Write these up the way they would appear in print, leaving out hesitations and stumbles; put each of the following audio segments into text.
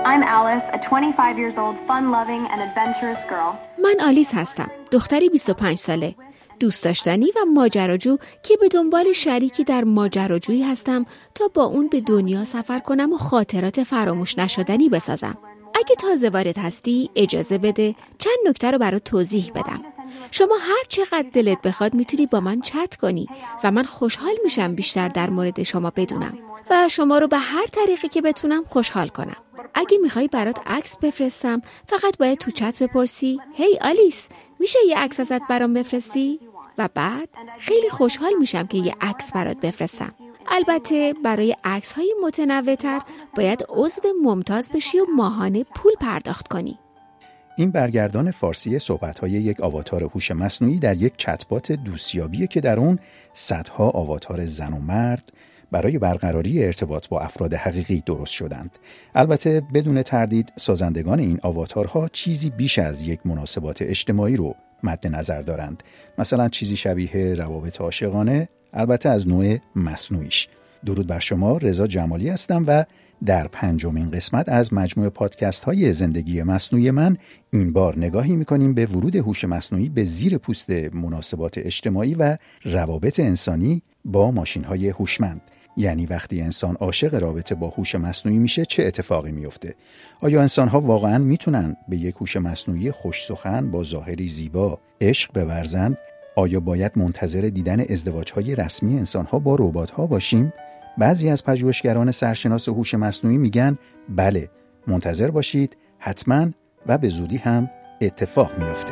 I'm Alice, a 25 years old, fun-loving and adventurous girl. من آلیس هستم، دختری 25 ساله، دوست داشتنی و ماجراجو که به دنبال شریکی در ماجراجویی هستم تا با اون به دنیا سفر کنم و خاطرات فراموش نشدنی بسازم. اگه تازه وارد هستی اجازه بده چند نکته رو برات توضیح بدم. شما هر چقدر دلت بخواد میتونی با من چت کنی و من خوشحال میشم بیشتر در مورد شما بدونم و شما رو به هر طریقی که بتونم خوشحال کنم. اگه میخوای برات عکس بفرستم فقط باید تو چت بپرسی هی آلیس میشه یه عکس ازت برام بفرستی؟ و بعد خیلی خوشحال میشم که یه عکس برات بفرستم. البته برای عکس‌های متنوع‌تر باید عضو ممتاز بشی و ماهانه پول پرداخت کنی. این برگردان فارسی صحبت‌های یک آواتار هوش مصنوعی در یک چتبات دوستیابیه که در اون صدها آواتار زن و مرد برای برقراری ارتباط با افراد حقیقی درست شدند. البته بدون تردید سازندگان این آواتارها چیزی بیش از یک مناسبات اجتماعی رو مد نظر دارند. مثلا چیزی شبیه روابط عاشقانه، البته از نوع مصنوعیش. درود بر شما، رضا جمالی هستم و در 5مین قسمت از مجموعه پادکست های زندگی مصنوعی من این بار نگاهی میکنیم به ورود هوش مصنوعی به زیر پوست مناسبات اجتماعی و روابط انسانی با ماشین های هوشمند. یعنی وقتی انسان عاشق رابطه با هوش مصنوعی میشه چه اتفاقی میفته؟ آیا انسان‌ها واقعاً میتونن به یک هوش مصنوعی خوش سخن با ظاهری زیبا عشق بورزن؟ آیا باید منتظر دیدن ازدواج‌های رسمی انسان‌ها با ربات‌ها باشیم؟ بعضی از پژوهشگران سرشناس هوش مصنوعی میگن بله، منتظر باشید، حتماً و به زودی هم اتفاق میفته.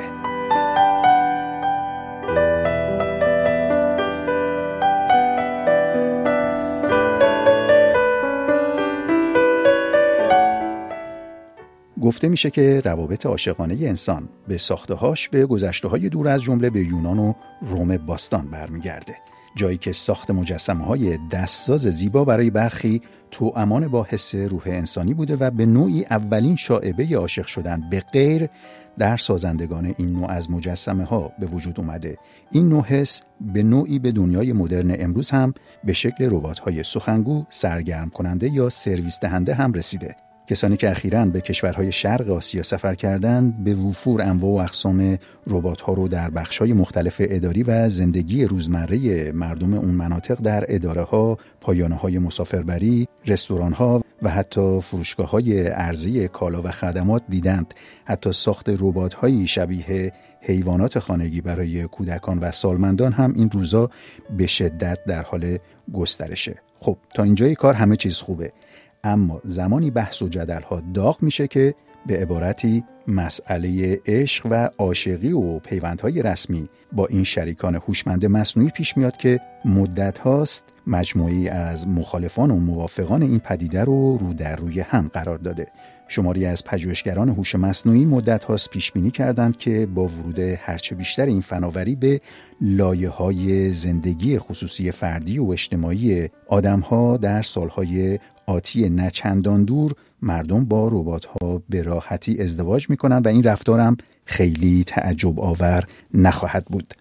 گفته میشه که روابط عاشقانه انسان به ساخته‌هاش به گذشته‌های دور از جمله به یونان و روم باستان برمیگرده. جایی که ساخت مجسمه‌های دستساز زیبا برای برخی توامان با حس روح انسانی بوده و به نوعی اولین شائبه عاشق شدن به غیر در سازندگان این نوع از مجسمه‌ها به وجود اومده. این نوع حس به نوعی به دنیای مدرن امروز هم به شکل ربات‌های سخنگو، سرگرم کننده یا سرویس دهنده هم رسیده. کسانی که اخیراً به کشورهای شرق آسیا سفر کردند به وفور انواع و اقسام ربات‌ها رو در بخش‌های مختلف اداری و زندگی روزمره مردم اون مناطق در اداره‌ها، پایانه‌های مسافربری، رستوران‌ها و حتی فروشگاه‌های عرضه کالا و خدمات دیدند. حتی ساخت ربات‌هایی شبیه حیوانات خانگی برای کودکان و سالمندان هم این روزا به شدت در حال گسترشه. خب تا اینجای کار همه چیز خوبه. اما زمانی بحث و جدل‌ها داغ میشه که به عبارتی مسئله عشق و عاشقی و پیوندهای رسمی با این شریکان هوشمند مصنوعی پیش میاد که مدت هاست مجموعی از مخالفان و موافقان این پدیده رو در روی هم قرار داده. شماری از پژوهشگران هوش مصنوعی مدت هاست پیش بینی کردند که با ورود هرچه بیشتر این فناوری به لایه‌های زندگی خصوصی فردی و اجتماعی آدم‌ها در سالهای آتی نچندان دور مردم با ربات‌ها به راحتی ازدواج می‌کنند و این رفتارم خیلی تعجب آور نخواهد بود.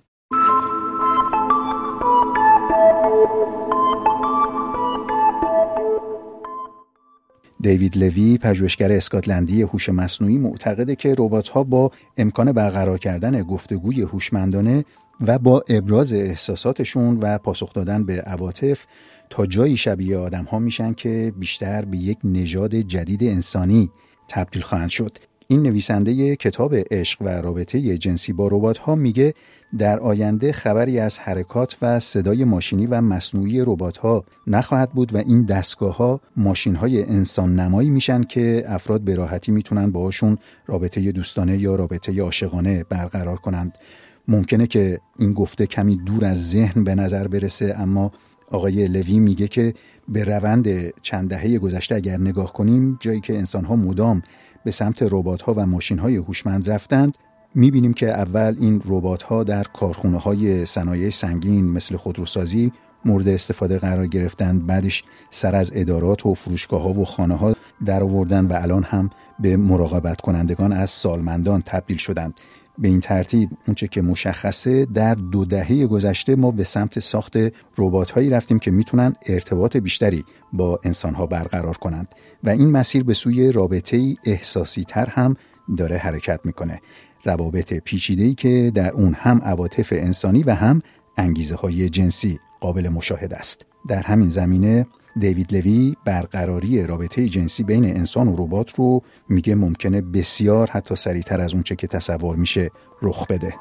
دیوید لوی، پژوهشگر اسکاتلندی هوش مصنوعی، معتقده که ربات‌ها با امکان برقرار کردن گفتگوی هوشمندانه و با ابراز احساساتشون و پاسخ دادن به عواطف تا جایی شبیه آدم‌ها میشن که بیشتر به یک نژاد جدید انسانی تبدیل خواهند شد. این نویسنده کتاب عشق و رابطه جنسی با ربات‌ها میگه در آینده خبری از حرکات و صدای ماشینی و مصنوعی ربات‌ها نخواهد بود و این دستگاه‌ها ماشین‌های انسان نمایی میشن که افراد به راحتی میتونن باهاشون رابطه دوستانه یا رابطه عاشقانه برقرار کنند. ممکنه که این گفته کمی دور از ذهن به نظر برسه، اما آقای لوی میگه که به روند چند دهه گذشته اگر نگاه کنیم، جایی که انسان‌ها مدام به سمت ربات‌ها و ماشین‌های هوشمند رفتند، می‌بینیم که اول این ربات‌ها در کارخانه‌های صنایع سنگین مثل خودروسازی مورد استفاده قرار گرفتند، بعدش سر از ادارات و فروشگاه‌ها و خانه‌ها در آوردن و الان هم به مراقبت کنندگان از سالمندان تبدیل شدند. به این ترتیب اونچه که مشخصه در 2 دهه گذشته ما به سمت ساخت ربات‌هایی رفتیم که میتونن ارتباط بیشتری با انسان‌ها برقرار کنند و این مسیر به سوی رابطه‌ای احساسی تر هم داره حرکت میکنه. روابط پیچیده‌ای که در اون هم عواطف انسانی و هم انگیزه‌های جنسی قابل مشاهده است. در همین زمینه دیوید لوی برقراری رابطه جنسی بین انسان و ربات رو میگه ممکنه بسیار حتی سریعتر از اون چه که تصور میشه رخ بده.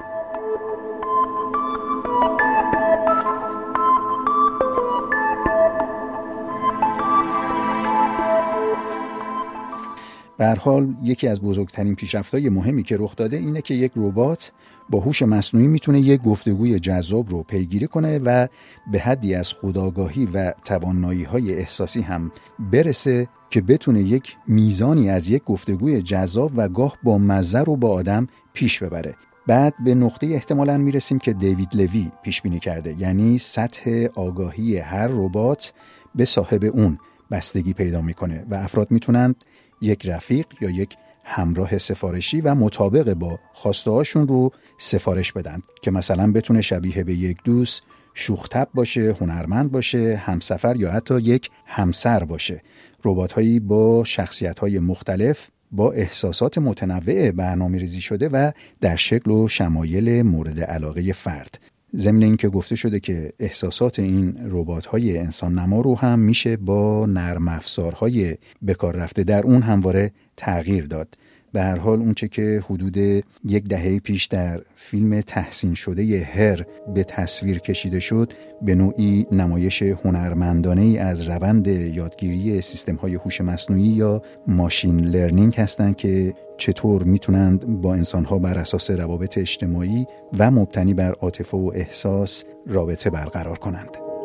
به هر حال یکی از بزرگترین پیشرفت‌های مهمی که رخ داده اینه که یک ربات با هوش مصنوعی میتونه یک گفتگوی جذاب رو پیگیری کنه و به حدی از خودآگاهی و توانایی‌های احساسی هم برسه که بتونه یک میزانی از یک گفتگوی جذاب و گاه با مزه رو با آدم پیش ببره. بعد به نقطه احتمالاً میرسیم که دیوید لوی پیش بینی کرده، یعنی سطح آگاهی هر ربات به صاحب اون بستگی پیدا میکنه و افراد میتونن یک رفیق یا یک همراه سفارشی و مطابق با خواسته هاشون رو سفارش بدن که مثلا بتونه شبیه به یک دوست، شوخ طبع باشه، هنرمند باشه، همسفر یا حتی یک همسر باشه. ربات‌هایی با شخصیت‌های مختلف با احساسات متنوع برنامه‌ریزی شده و در شکل و شمایل مورد علاقه فرد. ضمن این که گفته شده که احساسات این ربات‌های انسان نما رو هم میشه با نرم افزارهای بکار رفته در اون همواره تغییر داد. به هر حال اونچه که حدود 1 دهه پیش در فیلم تحسین شده هر به تصویر کشیده شد به نوعی نمایش هنرمندانه‌ای از روند یادگیری سیستم‌های هوش مصنوعی یا ماشین لرنینگ هستند که چطور میتونند با انسان‌ها بر اساس روابط اجتماعی و مبتنی بر عاطفه و احساس رابطه برقرار کنند.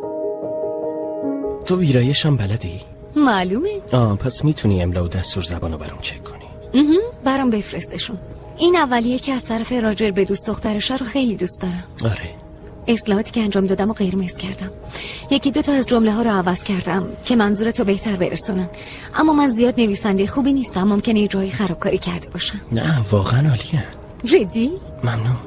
تو ویرایش هم بلدی؟ معلومه. پس میتونی املا و دستور زبانو برام چک کنی؟ برام بفرستشون. این اولیه که از طرف راجر به دوست دخترش رو خیلی دوست دارم. آره. اصلاحاتی که انجام دادم و قرمز کردم. 1-2 از جمله ها رو عوض کردم که منظورتو بهتر برسونن. اما من زیاد نویسنده خوبی نیستم، ممکنه یه جایی خرابکاری کرده باشم. نه واقعا عالیه. جدی؟ ممنون.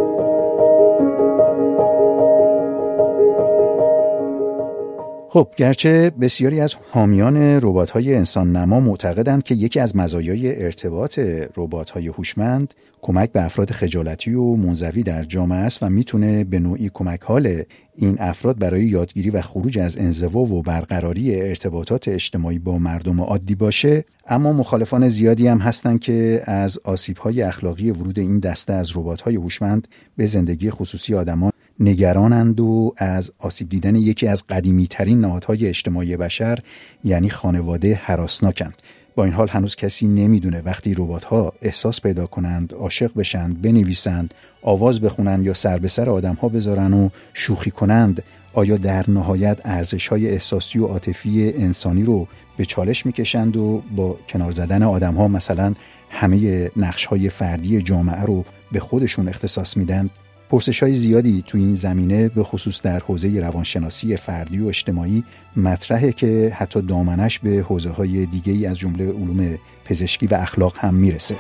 خب گرچه بسیاری از حامیان ربات‌های انسان نما معتقدند که یکی از مزایای ارتباط ربات‌های هوشمند کمک به افراد خجالتی و منزوی در جامعه است و میتونه به نوعی کمک حال این افراد برای یادگیری و خروج از انزوا و برقراری ارتباطات اجتماعی با مردم عادی باشه، اما مخالفان زیادی هم هستند که از آسیب‌های اخلاقی ورود این دسته از ربات‌های هوشمند به زندگی خصوصی آدمان نگرانند و از آسیب دیدن یکی از قدیمی‌ترین نهادهای اجتماعی بشر یعنی خانواده هراسناکند. با این حال هنوز کسی نمیدونه وقتی ربات‌ها احساس پیدا کنند، عاشق بشند، بنویسند، آواز بخونند یا سر به سر آدم‌ها بذارن و شوخی کنند، آیا در نهایت ارزش‌های احساسی و عاطفی انسانی رو به چالش می‌کشند و با کنار زدن آدم‌ها مثلا همه نقش‌های فردی جامعه رو به خودشون اختصاص میدن؟ پرسش‌های زیادی تو این زمینه به خصوص در حوزه روانشناسی فردی و اجتماعی مطرحه که حتی دامنش به حوزه‌های دیگه‌ای از جمله علوم پزشکی و اخلاق هم میرسه.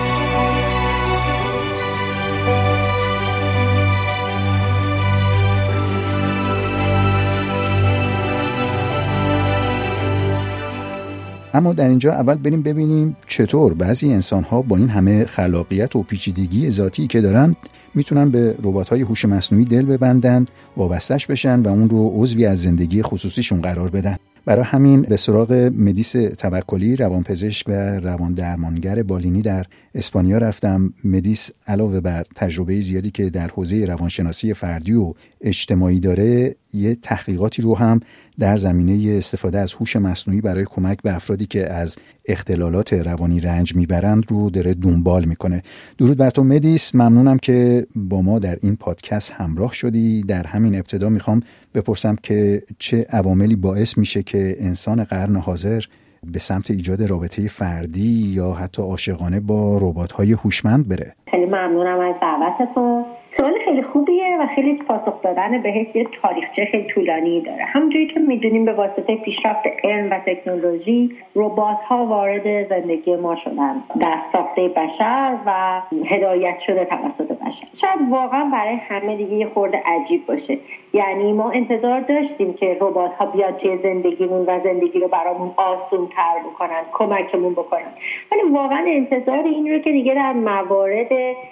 اما در اینجا اول بریم ببینیم چطور بعضی انسان‌ها با این همه خلاقیت و پیچیدگی ذاتی که دارن میتونن به ربات‌های هوش مصنوعی دل ببندند، وابستش بشن و اون رو عضوی از زندگی خصوصیشون قرار بدن. برای همین به سراغ مدیس توکلی، روانپزشک و روان درمانگر بالینی در اسپانیا رفتم. مدیس علاوه بر تجربه زیادی که در حوزه روانشناسی فردی و اجتماعی داره، یه تحقیقاتی رو هم در زمینه استفاده از هوش مصنوعی برای کمک به افرادی که از اختلالات روانی رنج میبرند رو داره دنبال میکنه. درود بر تو مدیس، ممنونم که با ما در این پادکست همراه شدی. در همین ابتدا میخوام بپرسم که چه عواملی باعث میشه که انسان قرن حاضر به سمت ایجاد رابطه فردی یا حتی عاشقانه با ربات‌های هوشمند بره؟ خیلی ممنونم از دعوتتون. سوال خیلی خوبیه و خیلی پاسخ دادن بهش یه تاریخچه خیلی طولانی داره. همونجوری که میدونیم به واسطه پیشرفت علم و تکنولوژی ربات‌ها وارد زندگی ما شدن در ساخته بشر و هدایت شده توسط بشر. شاید واقعا برای همه دیگه یه خورده عجیب باشه، یعنی ما انتظار داشتیم که ربات‌ها بیاد توی زندگیمون و زندگی رو برامون آسان‌تر بکنن، کمکمون بکنن، ولی واقعا انتظار این رو که دیگه در موارد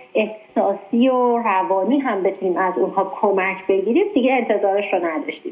احساسی و روانی هم بتونیم از اونها کمک بگیریم دیگه انتظارش رو نداشتیم.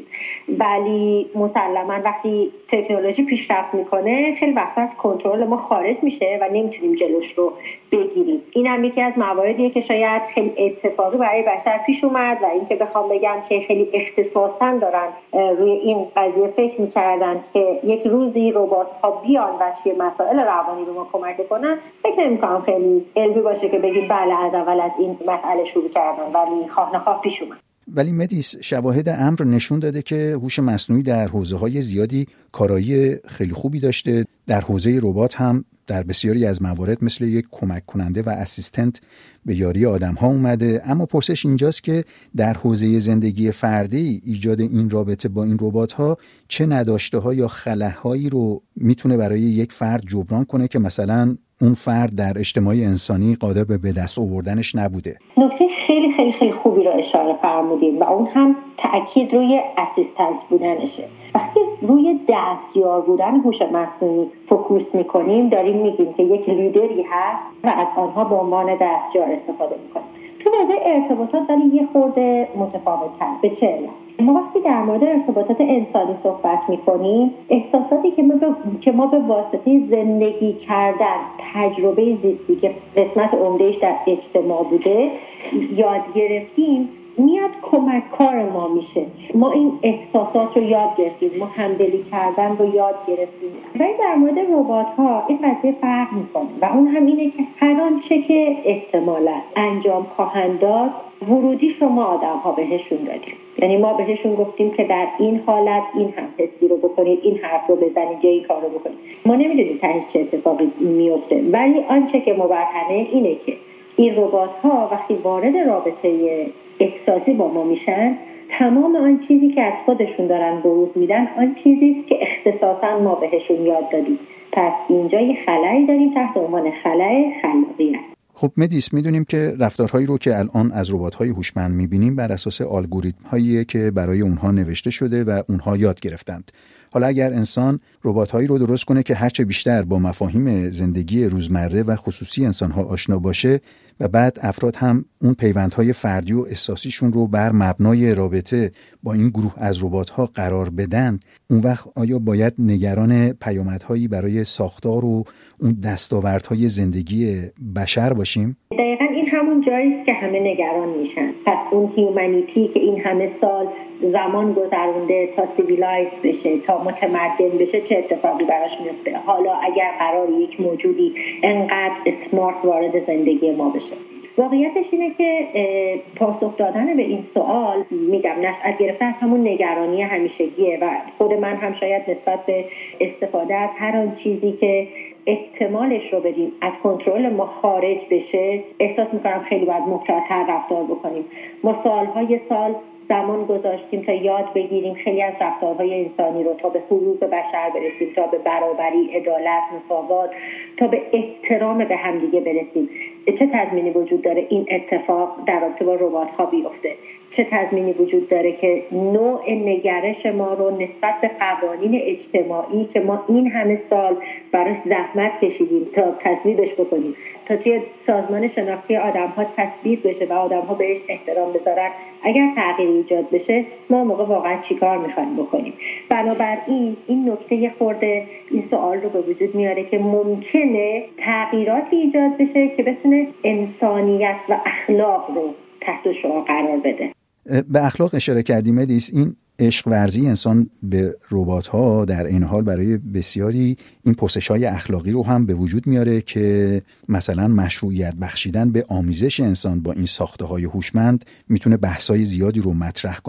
ولی مسلماً وقتی تکنولوژی پیشرفت میکنه خیلی وقت از کنترل ما خارج میشه و نمیتونیم جلوش رو بگیریم. این هم یکی از مواردیه که شاید خیلی اتفاقی برای بشر پیش اومد و این که بخوام بگم که خیلی اختصاصاً دارن روی این قضیه فکر میکردن که یک روزی ربات‌ها بیان و چه مسائل روانی رو ما کمک کنن، فکر نمی‌کنم خیلی علمی باشه که بگیم بله از اول از این مسئله شروع کردن، ولی خواه نخواه پیش اومد. ولی مدیس، شواهد امر نشون داده که هوش مصنوعی در حوزه‌های زیادی کارایی خیلی خوبی داشته. در حوزه ربات هم در بسیاری از موارد مثل یک کمک کننده و اسیستنت به یاری آدم‌ها اومده. اما پرسش اینجاست که در حوزه زندگی فردی ایجاد این رابطه با این ربات‌ها چه نداشته‌ها یا خلاهایی رو میتونه برای یک فرد جبران کنه که مثلا اون فرد در اجتماع انسانی قادر به دست آوردنش نبوده. نکته خیلی خیلی خیلی خوبی رو اشاره فرمودید و اون هم تأکید روی اسیستنس بودنشه. وقتی روی دستیار بودن هوش مصنوعی فوکوس میکنیم داریم میگیم که یک لیدری هست و از آنها به عنوان دستیار استفاده میکنیم. تو حوزه ارتباطات ولی یه خورده متفاوت‌تر. به چه علت؟ ما وقتی در مورد ارتباطات انسانی صحبت می‌کنیم، احساساتی که ما به واسطه زندگی کردن، تجربه زیستی که قسمت عمده‌اش در اجتماع بوده یاد گرفتیم، میاد کمک کار ما میشه. ما این احساسات رو یاد گرفتیم، ما همدلی کردن رو یاد گرفتیم. ولی در مورد ربات‌ها این قضیه فرق میکنه و اون هم اینه که هر آنچه که احتمالاً انجام خواهند داد ورودیش رو ما آدم‌ها بهشون دادیم. یعنی ما بهشون گفتیم که در این حالت این هم حسی رو بکنید، این حرف رو بزنید یا این کار رو بکنید. ما نمیدونیم تهش چه اتفاقی میفته، ولی آنچه که مبرهنه اینه که این ربات‌ها وقتی وارد رابطه احساسی با ما میشن، تمام آن چیزی که از خودشون دارن بروز میدن آن چیزی است که اختصاصا ما بهشون یاد دادیم. پس اینجا یه خلایی داریم تحت عنوان خلای خلاقیت. خب مدیس، میدونیم که رفتارهایی رو که الان از ربات‌های هوشمند میبینیم بر اساس الگوریتم‌هایی که برای اونها نوشته شده و اونها یاد گرفتند. حالا اگر انسان ربات‌هایی رو درست کنه که هرچه بیشتر با مفاهیم زندگی روزمره و خصوصی انسان‌ها آشنا باشه و بعد افراد هم اون پیوندهای فردی و احساسیشون رو بر مبنای رابطه با این گروه از ربات‌ها قرار بدن، اون وقت آیا باید نگران پیامدهایی برای ساختار و اون دستاوردهای زندگی بشر باشیم؟ دقیقاً این همون جایی است که همه نگران میشن. پس اون هیومانیتی که این همه سال زمان گذرونده تا سیویلایز بشه، تا متمدن بشه، چه اتفاقی براش میفته؟ حالا اگر قرار یک موجودی انقدر اسمارت وارد زندگی ما بشه. واقعیتش اینه که پاسخ دادن به این سوال، میگم نشأت گرفته از همون نگرانی همیشگیه و خود من هم شاید نسبت به استفاده از هر آن چیزی که احتمالش رو بدیم از کنترل ما خارج بشه احساس میکنم خیلی باید محتاط‌تر رفتار بکنیم. ما سالهای سال زمان گذاشتیم تا یاد بگیریم خیلی از رفتارهای انسانی رو، تا به حقوق بشر برسیم، تا به برابری، عدالت، مساوات، تا به احترام به همدیگه برسیم. چه تضمینی وجود داره این اتفاق در رابطه با ربات‌ها بیفته؟ چه تضمینی وجود داره که نوع نگرش ما رو نسبت به قوانین اجتماعی که ما این همه سال براش زحمت کشیدیم تا تصویبش بکنیم، تا توی سازمان شناختی آدم‌ها تصویب بشه و آدم‌ها بهش احترام بذارن، اگر تغییری ایجاد بشه ما موقع واقعا چیکار می‌خوایم بکنیم؟ بنابراین این نکته خورده این سوال رو به وجود میاره که ممکنه تغییراتی ایجاد بشه که بتونه انسانیت و اخلاق رو تحت شعار قرار بده. به اخلاق اشاره کردیم مدیس. این عشق ورزی انسان به ربات‌ها در این حال برای بسیاری این پرسش‌های اخلاقی رو هم به وجود میاره که مثلا مشروعیت بخشیدن به آمیزش انسان با این ساخته‌های هوشمند میتونه بحث‌های زیادی رو مطرح کنه.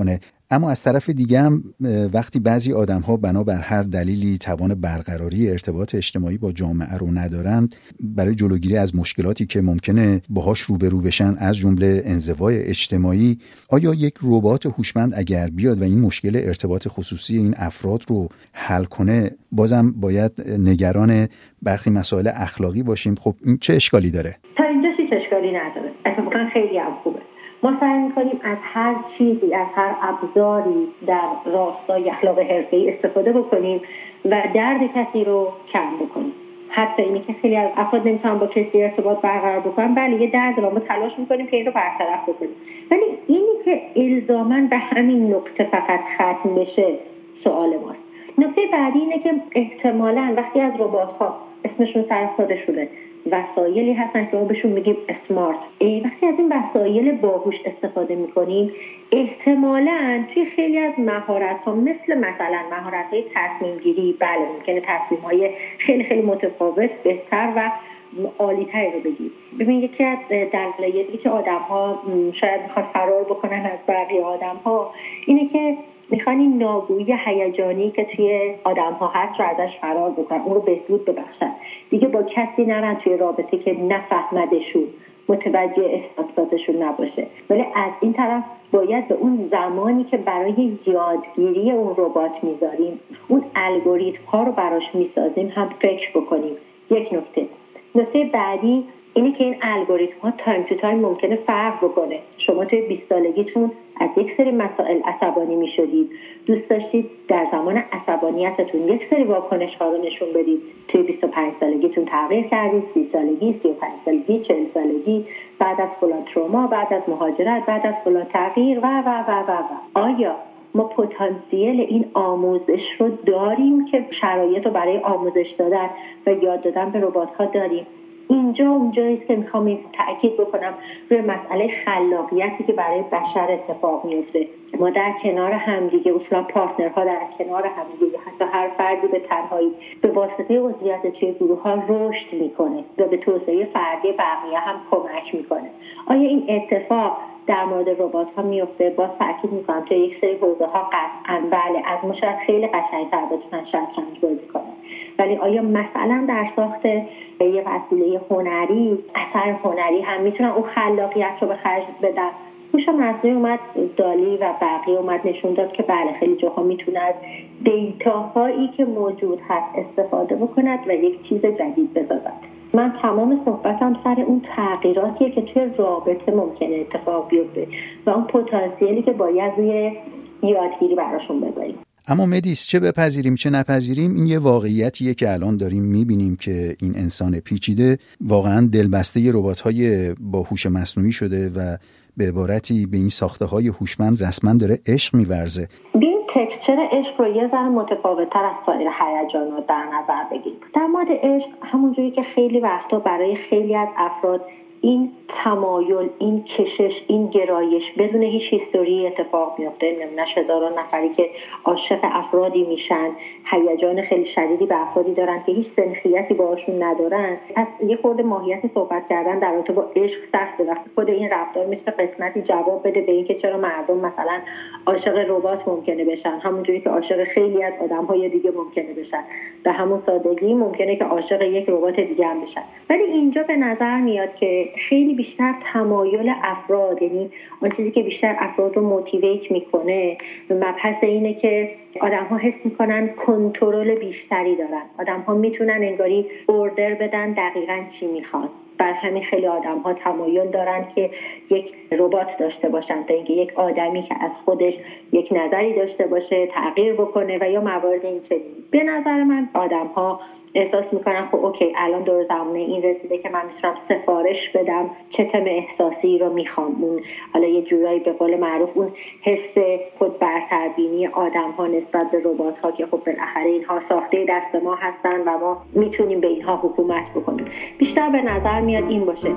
اما از طرف دیگه هم وقتی بعضی آدم‌ها بنابر هر دلیلی توان برقراری ارتباط اجتماعی با جامعه رو ندارند، برای جلوگیری از مشکلاتی که ممکنه باهاش روبرو بشن از جمله انزوای اجتماعی، آیا یک ربات هوشمند اگر بیاد و این مشکل ارتباط خصوصی این افراد رو حل کنه، بازم باید نگران برخی مسائل اخلاقی باشیم؟ خب این چه اشکالی داره؟ تا اینجا هیچ اشکالی نداره، اتفاقا خیلی هم خوبه. ما سعی می‌کنیم از هر چیزی، از هر ابزاری در راستای اخلاق حرفه‌ای استفاده بکنیم و درد کسی رو کم بکنیم. حتی اینی که خیلی از افراد نمیتونن با کسی ارتباط برقرار بکنن، بله یه درد رو ما تلاش می‌کنیم که این رو برطرف بکنیم، ولی اینی که الزاماً به همین نقطه فقط ختم بشه سوال ماست. نکته بعدی اینه که احتمالاً وقتی از ربات‌ها اسمشون سر خودشونه وسایلی هستن که ما بهشون میگیم اسمارت، وقتی از این وسایل باهوش استفاده میکنیم، احتمالاً توی خیلی از مهارت‌ها مثلا مهارت‌های تصمیم گیری، بله ممکنه تصمیم‌های خیلی خیلی متفاوت بهتر و عالی‌تری رو بگیریم. ببین یکی از دلایلی که آدم‌ها شاید میخوان فرار بکنن از بقیه آدم‌ها اینه که میخوان این ناگویی هیجانی که توی آدم‌ها هست رو ازش فرار بکنن، اون رو بهبود ببخشن، دیگه با کسی نرن توی رابطه که نفهمدشون، متوجه احساساتشون نباشه. ولی از این طرف باید به اون زمانی که برای یادگیری اون ربات میذاریم، اون الگوریتم‌ها رو براش میسازیم هم فکر بکنیم. یک نکته بعدی اینه که این الگوریتم‌ها تایم تو تایم ممکنه فرق بکنه. شما توی 20 سالگیتون از یک سری مسائل عصبانی می‌شدید، دوست داشتید در زمان عصبانیتتون یک سری واکنش‌ها رو نشون بدید. توی 25 سالگیتون تغییر کردید، 30 سالگی، 35 سالگی، 40 سالگی، بعد از فلان تروما، بعد از مهاجرت، بعد از فلان تغییر و. آیا ما پتانسیل این آموزش رو داریم که شرایط رو برای آموزش دادن و یاد دادن به ربات‌ها داریم؟ اینجا اونجاییست که میخوام تأکید بکنم روی مسئله خلاقیتی که برای بشر اتفاق میفته. ما در کنار همدیگه، اصولا پارتنرها در کنار همدیگه، حتی هر فردی به تنهایی به واسطه عضویت توی گروه‌ها رشد میکنه و به توسعه فردی بقیه هم کمک میکنه. آیا این اتفاق در مورد ربات‌ها میفته؟ باز تأکید میکنم توی یک سری حوزه‌ها قطعاً بله، از ما شاید خیلی قشنگ‌تر بتونن شطرنج بازی کنن، ولی آیا مثلا در ساخت یه وسیله هنری، اثر هنری هم میتونن اون خلاقیت رو به خرج بدن؟ هوش مصنوعی اومد، دالی و بقیه اومد نشون داد که بله خیلی جاها میتونه از دیتاهایی که موجود هست استفاده بکند و یک چیز جدید بسازد. من تمام صحبتم سر اون تغییراتیه که توی رابطه ممکنه اتفاق بیفته و اون پتانسیلی که باید روی یادگیری براشون بذاریم. اما مدیس، چه بپذیریم چه نپذیریم، این یه واقعیتیه که الان داریم میبینیم که این انسان پیچیده واقعا دلبسته ربات‌های با هوش مصنوعی شده و به عبارتی به این ساخته‌های هوشمند رسما داره عشق می‌ورزه. این تکسچر عشق رو یه ذره متفاوت‌تر از سایر هیجانات در نظر بگیریم. در مورد عشق همونجوری که خیلی وقتا برای خیلی از افراد این تمایل، این کشش، این گرایش بدون هیچ هیستوری اتفاق میفته. نمونه‌اش هزاران نفری که عاشق افرادی میشن، هیجان خیلی شدیدی به افرادی دارن که هیچ سنخیتی باهاشون ندارن. پس یه خورده ماهیت صحبت کردن در رابطه با عشق سخته. وقتی خود این رفتار میتونه قسمتی جواب بده به اینکه چرا مردم مثلا عاشق ربات ممکنه بشن، همونجوری که عاشق خیلی از آدم‌های دیگه ممکنه بشن. به همون سادگی ممکنه که عاشق یک ربات دیگه هم بشن. ولی اینجا به نظر میاد که خیلی بیشتر تمایل افراد، یعنی اون چیزی که بیشتر افراد رو موتیویت میکنه، مبحث اینه که آدم‌ها حس میکنن کنترل بیشتری دارن. آدم‌ها میتونن انگاری اوردر بدن دقیقاً چی میخوان. بر همین خیلی آدم‌ها تمایل دارن که یک ربات داشته باشن تا اینکه یک آدمی که از خودش یک نظری داشته باشه تغییر بکنه و یا موارد این چنین. به نظر من آدم‌ها احساس میکنن خب اوکی الان دور زمانه این رسیده که من میتونم سفارش بدم چه تم احساسی رو میخوام. اون حالا یه جورایی به قول معروف اون حس خود برتربینی آدم‌ها نسبت به ربات‌ها که خب بالاخره اینها ساخته دست ما هستن و ما میتونیم به اینها حکومت بکنیم. بیشتر به نظر میاد این باشه.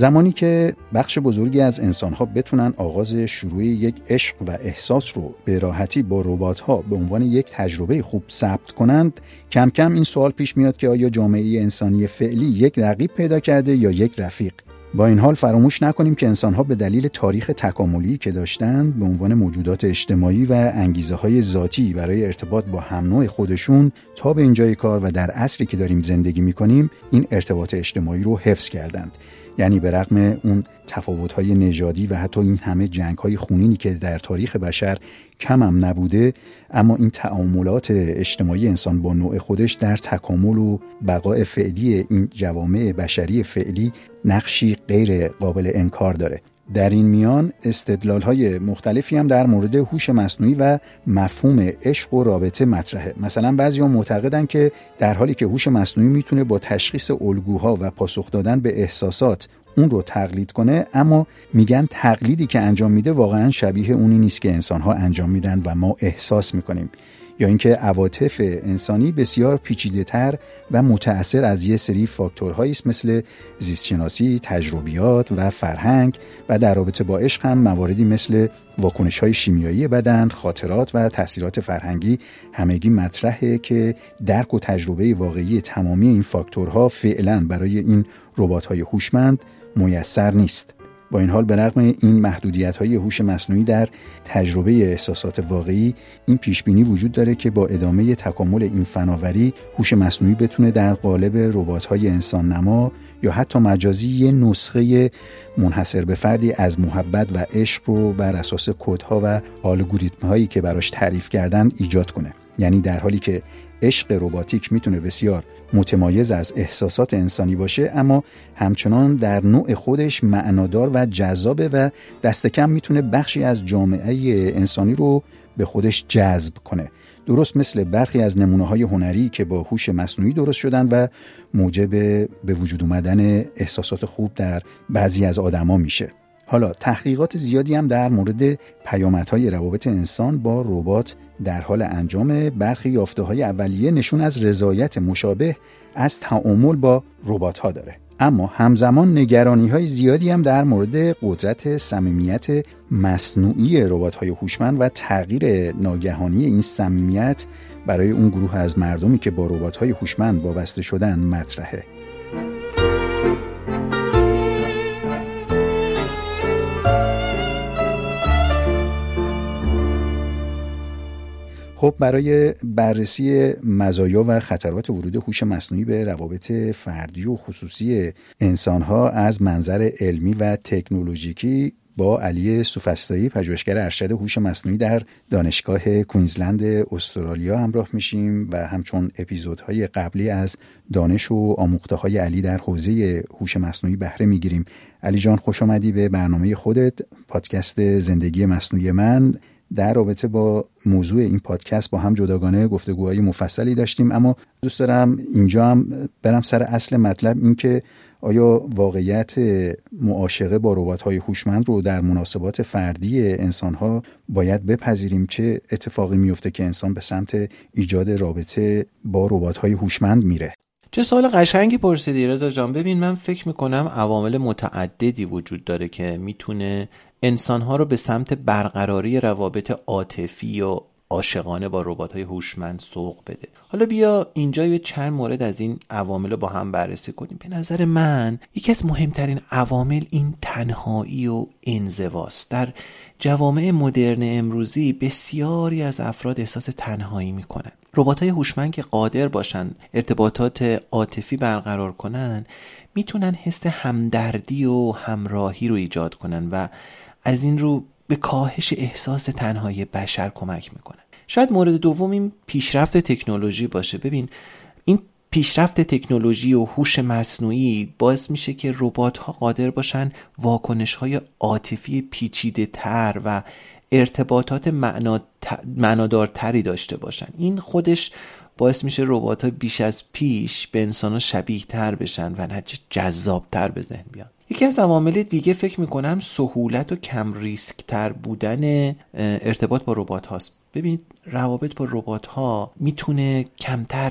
زمانی که بخش بزرگی از انسان‌ها بتونن آغاز شروع یک عشق و احساس رو به راحتی با ربات‌ها به عنوان یک تجربه خوب ثبت کنند، کم کم این سوال پیش میاد که آیا جامعه انسانی فعلی یک رقیب پیدا کرده یا یک رفیق؟ با این حال فراموش نکنیم که انسان‌ها به دلیل تاریخ تکاملی که داشتند به عنوان موجودات اجتماعی و انگیزه‌های ذاتی برای ارتباط با هم نوع خودشون تا به اینجای کار و در عصری که داریم زندگی می‌کنیم این ارتباط اجتماعی رو حفظ کردند. یعنی به رغم اون تفاوت‌های نژادی و حتی این همه جنگ‌های خونینی که در تاریخ بشر کم هم نبوده، اما این تعاملات اجتماعی انسان با نوع خودش در تکامل و بقای فعلی این جوامع بشری فعلی نقشی غیر قابل انکار داره. در این میان استدلال‌های مختلفی هم در مورد هوش مصنوعی و مفهوم عشق و رابطه مطرحه. مثلا بعضی‌ها معتقدن که در حالی که هوش مصنوعی میتونه با تشخیص الگوها و پاسخ دادن به احساسات اون رو تقلید کنه، اما میگن تقلیدی که انجام میده واقعا شبیه اونی نیست که انسان‌ها انجام میدن و ما احساس میکنیم. یا اینکه عواطف انسانی بسیار پیچیده‌تر و متأثر از یه سری فاکتورهایی است مثل زیستشناسی، تجربیات و فرهنگ، و در رابطه با عشق هم مواردی مثل واکنش‌های شیمیایی بدن، خاطرات و تأثیرات فرهنگی همگی مطرحه که درک و تجربه واقعی تمامی این فاکتورها فعلا برای این ربات‌های هوشمند میسر نیست. با این حال به رغم این محدودیت‌های هوش مصنوعی در تجربه احساسات واقعی، این پیشبینی وجود داره که با ادامه تکامل این فناوری هوش مصنوعی بتونه در قالب ربات‌های انسان نما یا حتی مجازی یه نسخه منحصر به فردی از محبت و عشق رو بر اساس کدها و الگوریتم‌هایی که براش تعریف کردن ایجاد کنه. یعنی در حالی که عشق رباتیک میتونه بسیار متمایز از احساسات انسانی باشه، اما همچنان در نوع خودش معنادار و جذابه و دست کم میتونه بخشی از جامعه انسانی رو به خودش جذب کنه. درست مثل برخی از نمونه‌های هنری که با هوش مصنوعی درست شدن و موجب به وجود اومدن احساسات خوب در بعضی از آدما میشه. حالا تحقیقات زیادی هم در مورد پیامدهای روابط انسان با ربات در حال انجام. برخی یافته‌های اولیه نشون از رضایت مشابه از تعامل با ربات‌ها داره، اما همزمان نگرانی‌های زیادی هم در مورد قدرت صمیمیت مصنوعی ربات‌های هوشمند و تغییر ناگهانی این صمیمیت برای اون گروه از مردمی که با ربات‌های هوشمند وابسته شدن مطرحه. خب برای بررسی مزایا و خطرات ورود هوش مصنوعی به روابط فردی و خصوصی انسان‌ها از منظر علمی و تکنولوژیکی با علی سوفسطایی، پژوهشگر ارشد هوش مصنوعی در دانشگاه کوینزلند استرالیا همراه میشیم و همچون اپیزودهای قبلی از دانش و آموخته‌های علی در حوزه هوش مصنوعی بهره میگیریم. علی جان خوش آمدی به برنامه خودت، پادکست زندگی مصنوعی من. در رابطه با موضوع این پادکست با هم جداگانه گفتگوهای مفصلی داشتیم، اما دوست دارم اینجا هم برم سر اصل مطلب، این که آیا واقعیت معاشقه با ربات‌های هوشمند رو در مناسبات فردی انسان‌ها باید بپذیریم؟ چه اتفاقی میفته که انسان به سمت ایجاد رابطه با ربات‌های هوشمند میره؟ چه سوال قشنگی پرسیدی رضا جان. ببین، من فکر میکنم عوامل متعددی وجود داره که میتونه انسان‌ها رو به سمت برقراری روابط عاطفی و عاشقانه با ربات‌های هوشمند سوق بده. حالا بیا اینجا یه چند مورد از این عوامل رو با هم بررسی کنیم. به نظر من یکی از مهمترین عوامل این تنهایی و انزواست. در جوامع مدرن امروزی بسیاری از افراد احساس تنهایی میکنن. ربات‌های هوشمند که قادر باشن ارتباطات عاطفی برقرار کنن، میتونن حس همدردی و همراهی رو ایجاد کنن و از این رو به کاهش احساس تنهایی بشر کمک میکنن. شاید مورد دوم این پیشرفت تکنولوژی باشه. ببین، این پیشرفت تکنولوژی و هوش مصنوعی باعث میشه که ربات‌ها قادر باشن واکنش‌های عاطفی پیچیده‌تر و ارتباطات معنادارتری داشته باشن. این خودش باعث میشه ربات‌ها بیش از پیش به انسان‌ها شبیه‌تر بشن و نتیجه جذاب‌تر به ذهن بیان. یکی از عوامل دیگه فکر میکنم سهولت و کم ریسک تر بودن ارتباط با ربات هاست. ببینید، روابط با ربات ها میتونه کمتر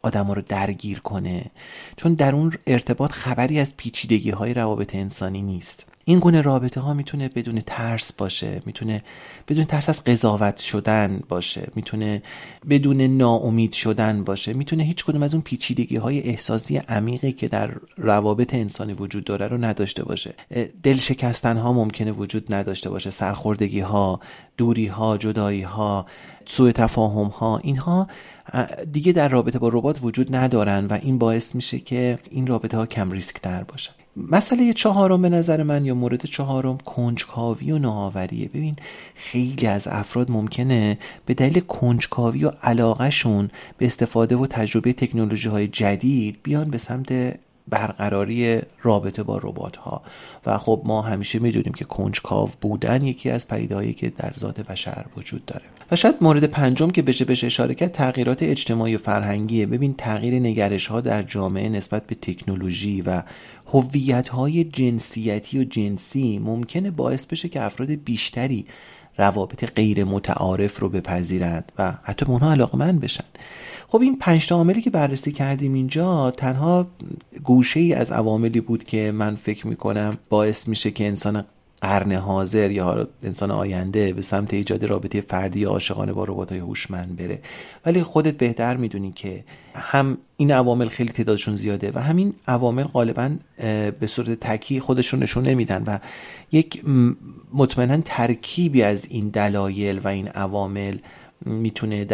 آدم‌ها رو درگیر کنه، چون در اون ارتباط خبری از پیچیدگی‌های روابط انسانی نیست. این گونه رابطه ها میتونه بدون ترس باشه، میتونه بدون ترس از قضاوت شدن باشه، میتونه بدون ناامید شدن باشه، میتونه هیچ کدوم از اون پیچیدگی های احساسی عمیقی که در روابط انسانی وجود داره رو نداشته باشه. دل شکستن ها ممکنه وجود نداشته باشه، سرخوردگی ها، دوری ها، جدایی ها، سوء تفاهم ها، اینها دیگه در رابطه با ربات وجود ندارن و این باعث میشه که این رابطه ها کم ریسک تر باشن. مسئله چهارم به نظر من، یا مورد چهارم، کنجکاوی و نوآوریه. ببین خیلی از افراد ممکنه به دلیل کنجکاوی و علاقهشون به استفاده و تجربه تکنولوژی های جدید بیان به سمت برقراری رابطه با ربات ها و خب ما همیشه میدونیم که کنجکاو بودن یکی از پدیده‌هایی که در ذات بشر وجود داره. و شاید مورد پنجم که بهش اشاره کرد تغییرات اجتماعی و فرهنگیه. ببین تغییر نگرش ها در جامعه نسبت به تکنولوژی و هویت های جنسیتی و جنسی ممکنه باعث بشه که افراد بیشتری روابط غیر متعارف رو بپذیرند و حتی به اونها علاقه‌مند بشن. خب این 5 تا عاملی که بررسی کردیم اینجا تنها گوشه‌ای از عواملی بود که من فکر می‌کنم باعث میشه که انسان قرن حاضر یا انسان آینده به سمت ایجاد رابطه فردی یا عاشقانه با ربات‌های هوشمند بره. ولی خودت بهتر میدونی که هم این عوامل خیلی تعدادشون زیاده و همین عوامل غالباً به صورت تکی خودشون نشون نمیدن و یک مطمئناً ترکیبی از این دلایل و این عوامل میتونه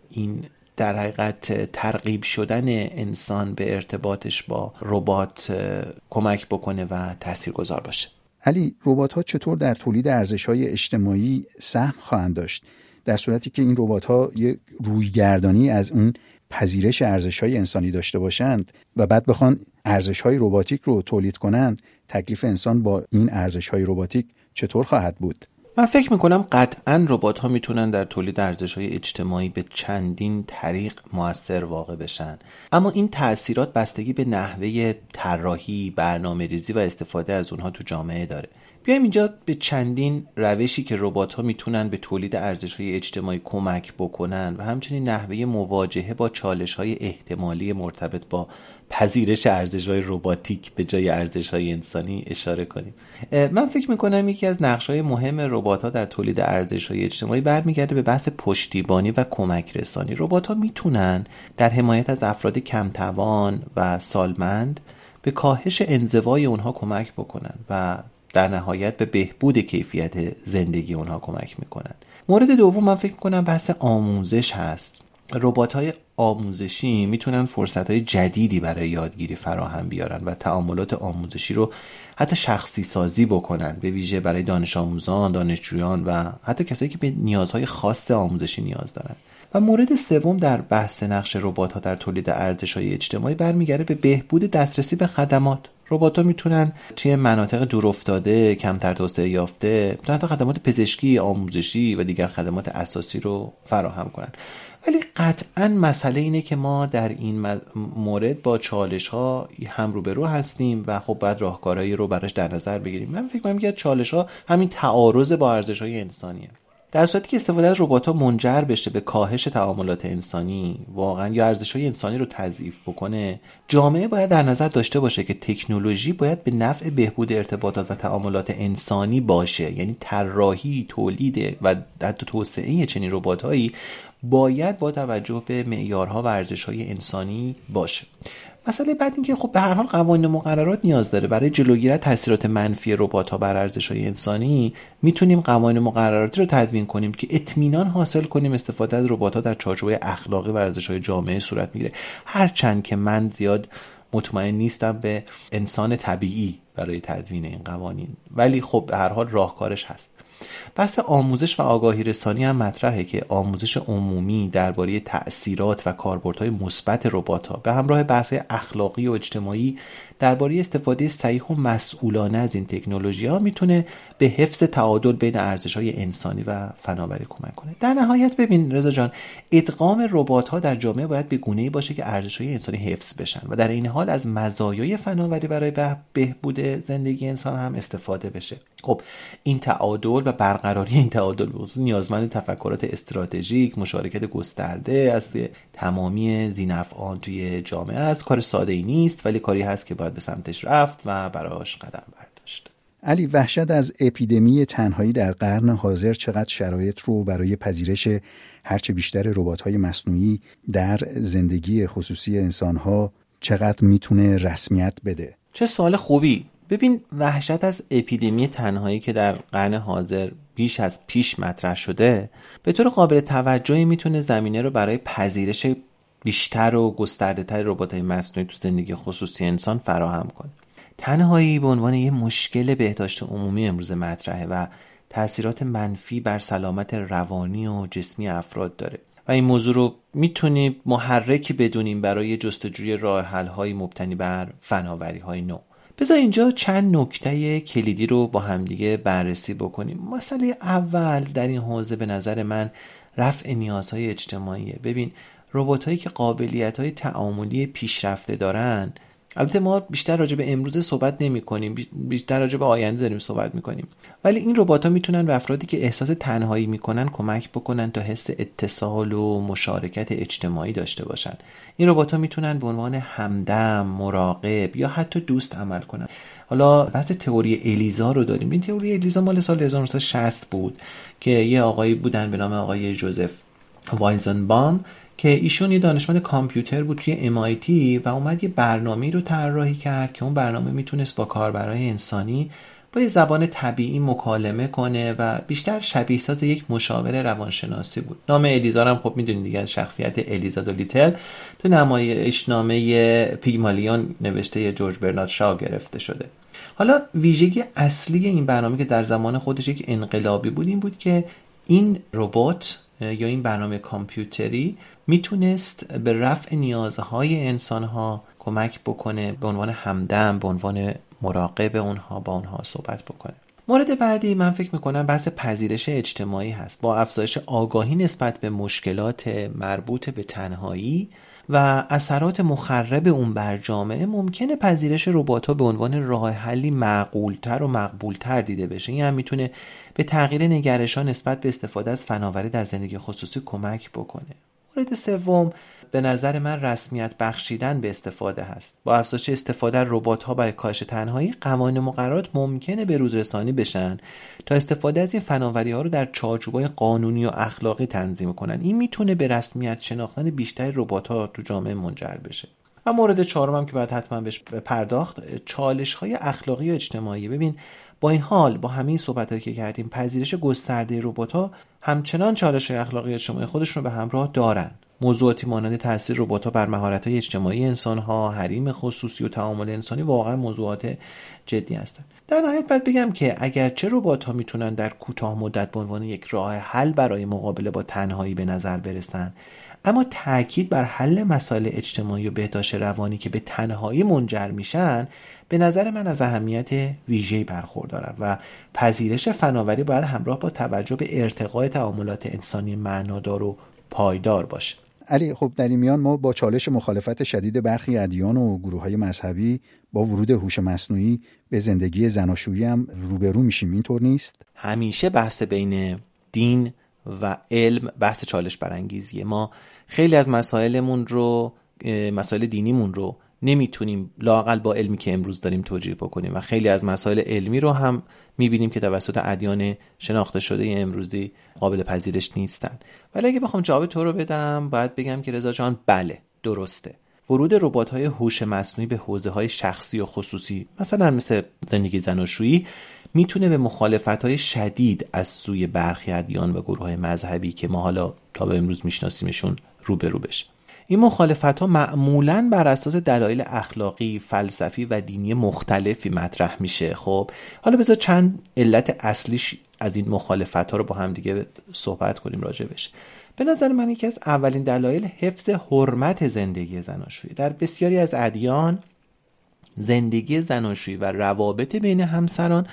در حقیقت ترغیب شدن انسان به ارتباطش با ربات کمک بکنه و تاثیرگذار باشه. علی، ربات‌ها چطور در تولید ارزش‌های اجتماعی سهم خواهند داشت در صورتی که این ربات‌ها یک رویگردانی از اون پذیرش ارزش‌های انسانی داشته باشند و بعد بخوان ارزش‌های رباتیک رو تولید کنند؟ تکلیف انسان با این ارزش‌های رباتیک چطور خواهد بود؟ من فکر میکنم قطعاً ربات‌ها میتونن در تولید ارزش‌های اجتماعی به چندین طریق مؤثر واقع بشن، اما این تأثیرات بستگی به نحوه طراحی، برنامه‌ریزی و استفاده از اونها تو جامعه داره. بیایم اینجا به چندین روشی که ربات‌ها میتونن به تولید ارزش‌های اجتماعی کمک بکنن و همچنین نحوه مواجهه با چالش‌های احتمالی مرتبط با پذیرش ارزش‌های رباتیک به جای ارزش‌های انسانی اشاره کنیم. من فکر می‌کنم یکی از نقش‌های مهم ربات‌ها در تولید ارزش‌های اجتماعی برمیگرده به بحث پشتیبانی و کمک رسانی. ربات‌ها میتونن در حمایت از افراد کم‌توان و سالمند به کاهش انزوای اونها کمک بکنن و در نهایت به بهبود کیفیت زندگی اونها کمک میکنن. مورد دوم من فکر میکنم بحث آموزش هست. ربات‌های آموزشی میتونن فرصت‌های جدیدی برای یادگیری فراهم بیارن و تعاملات آموزشی رو حتی شخصی سازی بکنن، به ویژه برای دانش آموزان، دانشجویان و حتی کسایی که به نیازهای خاص آموزشی نیاز دارن. و مورد سوم در بحث نقش ربات‌ها در تولید ارزش‌های اجتماعی برمیگرده به بهبود دسترسی به خدمات. ربات‌ها میتونن توی مناطق دورافتاده، کمتر توسعه یافته، حتی خدمات پزشکی، آموزشی و دیگر خدمات اساسی رو فراهم کنن. ولی قطعاً مسئله اینه که ما در این مورد با چالش‌ها هم روبرو هستیم و خب باید راهکارهایی رو براش در نظر بگیریم. من فکر می‌کنم که چالش‌ها همین تعارض با ارزش‌های انسانیه. در صورتی که استفاده از ربات‌ها منجر بشه به کاهش تعاملات انسانی واقعا یا ارزش‌های انسانی رو تضعیف بکنه، جامعه باید در نظر داشته باشه که تکنولوژی باید به نفع بهبود ارتباطات و تعاملات انسانی باشه. یعنی طراحی، تولید و حتی توسعه چنین ربات‌هایی باید با توجه به معیارها و ارزش‌های انسانی باشه. مسئله بعد این که خب به هر حال قوانین و مقررات نیاز داره. برای جلوگیری از تاثیرات منفی ربات‌ها بر ارزش‌های انسانی میتونیم قوانین و مقرراتی رو تدوین کنیم که اطمینان حاصل کنیم استفاده از ربات‌ها در چارچوب اخلاقی و ارزش‌های جامعه صورت میگیره. هرچند که من زیاد مطمئن نیستم به انسان طبیعی برای تدوین این قوانین، ولی خب به هر حال راهکارش هست. بحث آموزش و آگاهی رسانی هم مطرحه که آموزش عمومی درباره تأثیرات و کاربردهای مثبت ربات‌ها به همراه بحث‌های اخلاقی و اجتماعی درباره استفاده صحیح و مسئولانه از این تکنولوژی‌ها میتونه به حفظ تعادل بین ارزش‌های انسانی و فناوری کمک کنه. در نهایت ببین رضا جان، ادغام ربات‌ها در جامعه باید به گونه‌ای باشه که ارزش‌های انسانی حفظ بشن و در این حال از مزایای فناوری برای بهبود زندگی انسان هم استفاده بشه. خب این تعادل و برقراری این تعادل نیازمند تفکرات استراتژیک، مشارکت گسترده از تمامی ذی‌نفعان توی جامعه است. کار ساده‌ای نیست، ولی کاری هست که باید به سمتش رفت و براش قدم برداشت. علی، وحشت از اپیدمی تنهایی در قرن حاضر چقدر شرایط رو برای پذیرش هرچه بیشتر ربات‌های مصنوعی در زندگی خصوصی انسان‌ها چقدر میتونه رسمیت بده؟ چه سوال خوبی. ببین وحشت از اپیدمی تنهایی که در قرن حاضر بیش از پیش مطرح شده به طور قابل توجهی میتونه زمینه رو برای پذیرش بیشتر و گسترده‌تر ربات‌های مصنوعی تو زندگی خصوصی انسان فراهم کنه. تنهایی به عنوان یه مشکل بهداشت عمومی امروز مطرحه و تأثیرات منفی بر سلامت روانی و جسمی افراد داره و این موضوع رو میتونیم محرکی بدونیم برای جستجوی راه حل‌های مبتنی بر فناوری‌های نو. بذار اینجا چند نکته کلیدی رو با همدیگه بررسی بکنیم. مسئله اول در این حوزه به نظر من رفع نیازهای اجتماعیه. ببین ربات‌هایی که قابلیت‌های تعاملی پیشرفته دارن، البته ما بیشتر راجع به امروز صحبت نمی‌کنیم، بیشتر راجع به آینده داریم صحبت می‌کنیم، ولی این ربات‌ها میتونن به افرادی که احساس تنهایی می‌کنن کمک بکنن تا حس اتصال و مشارکت اجتماعی داشته باشن. این ربات‌ها میتونن به عنوان همدم، مراقب یا حتی دوست عمل کنن. حالا بحث تئوری الیزا رو داریم. این تئوری الیزا مال سال 1960 بود که یه آقایی بودن به نام آقای جوزف وایزنبام که ایشون یه دانشمند کامپیوتر بود توی MIT و اومد یه برنامه‌ای رو طراحی کرد که اون برنامه میتونست با کاربرای انسانی با یه زبان طبیعی مکالمه کنه و بیشتر شبیه ساز یک مشاور روانشناسی بود. نام الیزا هم خب میدونید دیگه، از شخصیت الیزا دولیتل تو نمایشنامه پیگمالیون نوشته جورج برنارد شاو گرفته شده. حالا ویژگی اصلی این برنامه که در زمان خودش یک انقلابی بود این بود که این ربات یا این برنامه کامپیوتری میتونست به رفع نیازهای انسانها کمک بکنه، به عنوان همدم، به عنوان مراقب اونها با اونها صحبت بکنه. مورد بعدی من فکر میکنم بحث پذیرش اجتماعی هست. با افزایش آگاهی نسبت به مشکلات مربوط به تنهایی و اثرات مخرب اون بر جامعه ممکنه پذیرش ربات‌ها به عنوان راه حلی معقول‌تر و مقبول‌تر دیده بشه. این هم میتونه به تغییر نگرش‌ها نسبت به استفاده از فناوری در زندگی خصوصی کمک بکنه. مورد سوم به نظر من رسمیت بخشیدن به استفاده هست. با افزایش استفاده از ربات‌ها برای کاهش تنهایی، قوانین مقررات ممکنه به روز رسانی بشن تا استفاده از این فناوری‌ها رو در چارچوب‌های قانونی و اخلاقی تنظیم کنن. این میتونه به رسمیت شناختن بیشتر ربات‌ها تو جامعه منجر بشه. و مورد چهارم که باید حتما بهش پرداخت، چالش‌های اخلاقی و اجتماعی. ببین با این حال، با همین صحبتایی که کردیم، پذیرش گسترده ربات‌ها همچنان چالش‌های اخلاقی و اجتماعی خودشون رو به همراه دارن. موضوعاتی مانند تاثیر ربات‌ها بر مهارت‌های اجتماعی انسان‌ها، حریم خصوصی و تعامل انسانی واقعا موضوعات جدی هستند. در نهایت باید بگم که اگرچه ربات‌ها میتونن در کوتاه مدت به عنوان یک راه حل برای مقابله با تنهایی به نظر برسن، اما تأکید بر حل مسائل اجتماعی و بهداشت روانی که به تنهایی منجر میشن به نظر من از اهمیت ویژه‌ای برخوردارن و پذیرش فناوری باید همراه با توجه به ارتقای تعاملات انسانی معنادار و پایدار باشه. علی، خب در این میان ما با چالش مخالفت شدید برخی ادیان و گروه‌های مذهبی با ورود هوش مصنوعی به زندگی زناشویی هم روبرو میشیم، اینطور نیست؟ همیشه بحث بین دین و علم بحث چالش برانگیزیه. ما خیلی از مسائل دینیمون رو نمیتونیم لااقل با علمی که امروز داریم توجیه بکنیم و خیلی از مسائل علمی رو هم میبینیم که توسط ادیان شناخته شده امروزی قابل پذیرش نیستن. ولی اگه بخوام جواب تو رو بدم، باید بگم که رضا جان بله، درسته. ورود ربات‌های هوش مصنوعی به حوزه‌های شخصی و خصوصی، مثلا مثل زندگی زناشویی، میتونه به مخالفت‌های شدید از سوی برخی ادیان و گروه‌های مذهبی که ما حالا تا به امروز میشناسیمشون روبرو بشه. این مخالفت‌ها معمولاً بر اساس دلایل اخلاقی، فلسفی و دینی مختلفی مطرح میشه. خب حالا بذار چند علت اصلیش از این مخالفت‌ها رو با هم دیگه صحبت کنیم راجبش. به نظر من یکی از اولین دلایل حفظ حرمت زندگی زناشویی. در بسیاری از ادیان زندگی زناشویی و روابط بین همسران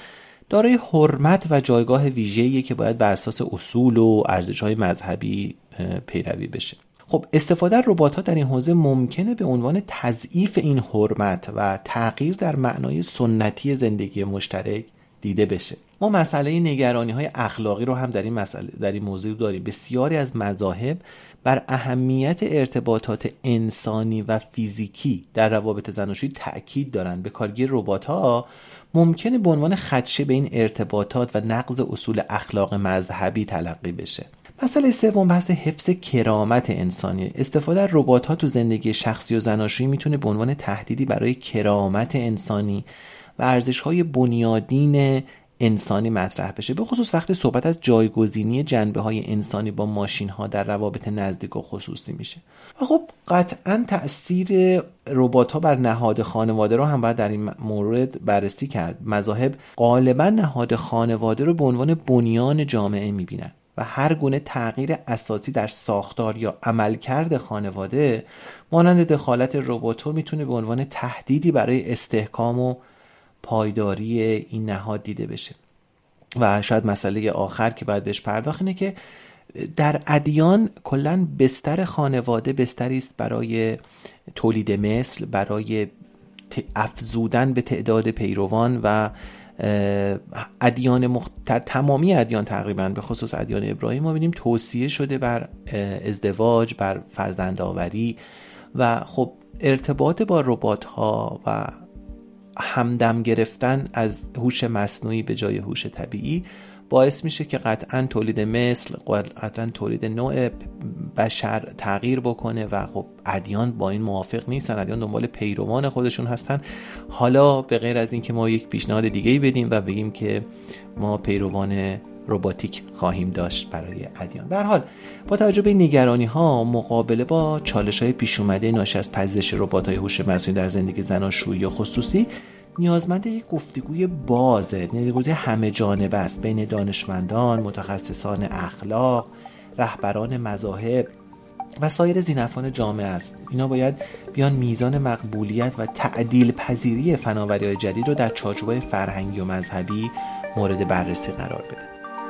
دارای حرمت و جایگاه ویژه‌ایه که باید بر اساس اصول و ارزش‌های مذهبی پیروی بشه. خب استفاده از ربات‌ها در این حوزه ممکنه به عنوان تضعیف این حرمت و تغییر در معنای سنتی زندگی مشترک دیده بشه. ما مسئله نگرانی‌های اخلاقی رو هم در این موضوع داریم. بسیاری از مذاهب بر اهمیت ارتباطات انسانی و فیزیکی در روابط زناشویی تأکید دارند. به کارگیری ربات‌ها ممکنه به عنوان خدشه به این ارتباطات و نقض اصول اخلاق مذهبی تلقی بشه. مسئله سوم بحث حفظ کرامت انسانی. استفاده از ربات‌ها تو زندگی شخصی و زناشویی میتونه به عنوان تهدیدی برای کرامت انسانی و ارزش‌های بنیادین انسانی مطرح بشه، به خصوص وقتی صحبت از جایگزینی جنبه‌های انسانی با ماشین‌ها در روابط نزدیک و خصوصی میشه. و خب قطعاً تأثیر ربات‌ها بر نهاد خانواده رو هم باید در این مورد بررسی کرد. مذاهب غالباً نهاد خانواده رو به عنوان بنیان جامعه می‌بینن و هر گونه تغییر اساسی در ساختار یا عملکرد خانواده مانند دخالت ربات‌ها میتونه به عنوان تهدیدی برای استحکام و پایداری این نهاد دیده بشه. و شاید مسئله آخر که باید بهش پرداخت اینه که در ادیان کلاً بستر خانواده بستری است برای تولید مثل، برای افزودن به تعداد پیروان و تمامی ادیان تقریباً به خصوص ادیان ابراهیم ما ببینیم توصیه شده بر ازدواج، بر فرزندآوری و خب ارتباط با ربات‌ها و همدم گرفتن از هوش مصنوعی به جای هوش طبیعی باعث میشه که قطعاً تولید مثل، قطعاً تولید نوع بشر تغییر بکنه و خب ادیان با این موافق نیستن. ادیان دنبال پیروان خودشون هستن. حالا به غیر از این که ما یک پیشنهاد دیگه‌ای بدیم و بگیم که ما پیروان رباتیک خواهیم داشت برای ادیان. به هر حال با توجه به نگرانی‌ها مقابله با چالش‌های پیش اومده ناشی از پذیرش ربات‌های هوش مصنوعی در زندگی زناشویی یا خصوصی نیازمند یک گفتگوی بازه، گفتگوی همه جانبه است بین دانشمندان، متخصصان اخلاق، رهبران مذاهب و سایر ذی‌نفعان جامعه است. اینا باید بیان میزان مقبولیت و تعدیل پذیری فناوری‌های جدید رو در چارچوب‌های فرهنگی و مذهبی مورد بررسی قرار بده.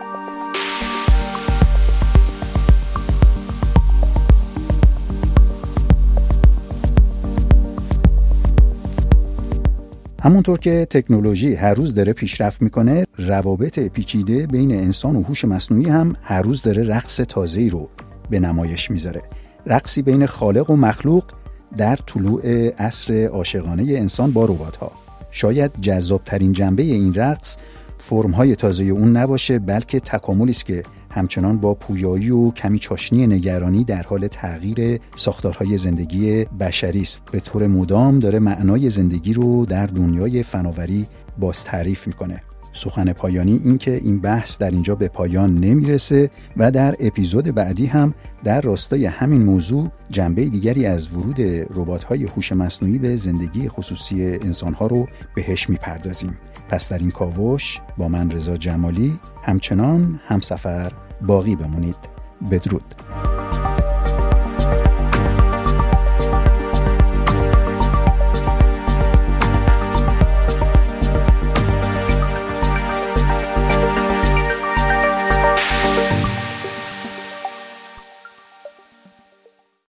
همونطور که تکنولوژی هر روز داره پیشرفت میکنه، روابط پیچیده بین انسان و هوش مصنوعی هم هر روز داره رقص تازه‌ای رو به نمایش میذاره. رقصی بین خالق و مخلوق در طلوع عصر عاشقانه انسان با ربات‌ها. شاید جذابترین جنبه این رقص فرم‌های تازه اون نباشه، بلکه تکاملی است که همچنان با پویایی و کمی چاشنی نگرانی در حال تغییر ساختارهای زندگی بشری است. به طور مدام داره معنای زندگی رو در دنیای فناوری باز تعریف میکنه. سخن پایانی این که این بحث در اینجا به پایان نمیرسه و در اپیزود بعدی هم در راستای همین موضوع جنبه دیگری از ورود ربات‌های هوش مصنوعی به زندگی خصوصی انسان‌ها رو بهش میپردازیم. پس در این کاوش با من رضا جمالی همچنان همسفر باقی بمونید. بدرود.